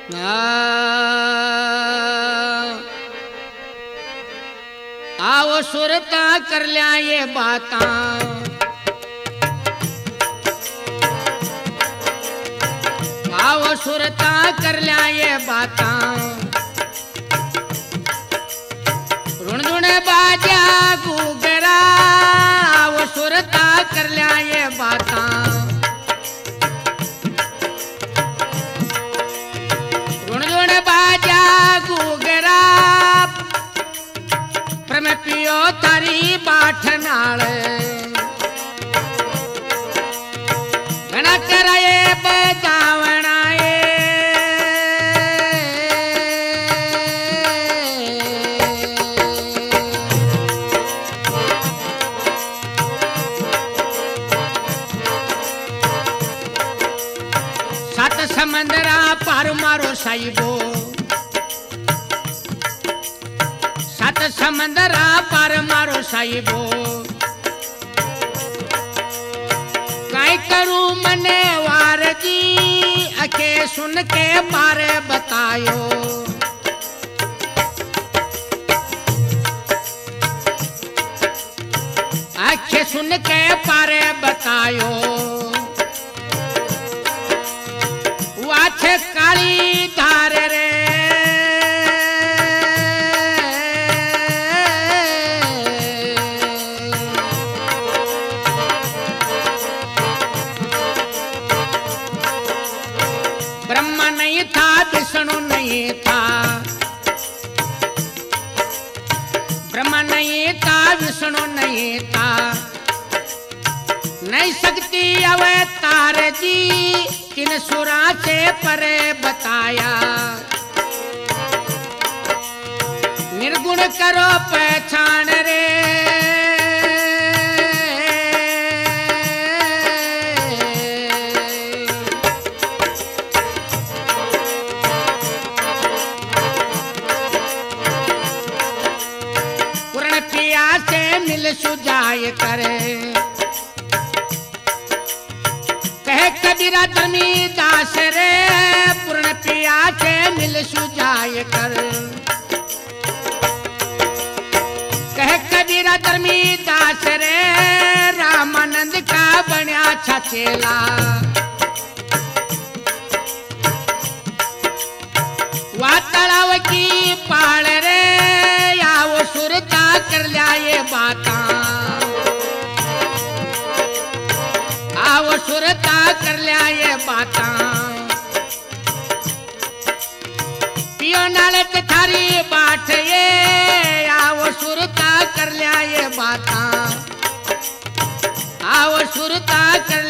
आओ सुरता कर लिया ये बाता, आओ सुरता कर लिया ये बाता, रुण बाजा गुगरा, आओ सुरता कर लिया ये बाता, रुण बाजा गुगरा, प्रम पियो तारी बाट नाल, घना कराए बजावना समंदरा पार मारो साहिबो, सात समंदरा पार मारो साहिबो, काई करूं मने वार जी, अखे सुन के पार बतायो, अखे सुन के पार बतायो, वाथे काली धार रे, ब्रह्मा नहीं था विष्णु नहीं था, ब्रह्मा नहीं था विष्णु नहीं था, नहीं सकती अवतार जी, किन सुरा से परे बताया, निर्गुण करो पहचान रे, पूर्ण पिया से मिल सुजाय करे, कबीरा धर्मी दास रे, पूर्ण पिया से मिल सुजाय कर, कह कबीरा धर्मी दास रे, रामानंद का बन्या छचेला, वा तलाव की पाल रे, आओ सुरता कर लिया ये बाता, आओ सुरता कर लिया ये बाता, पियो नालत थारी बाट ये, आओ सुरता कर लिया ये बाता, आओ सुरता कर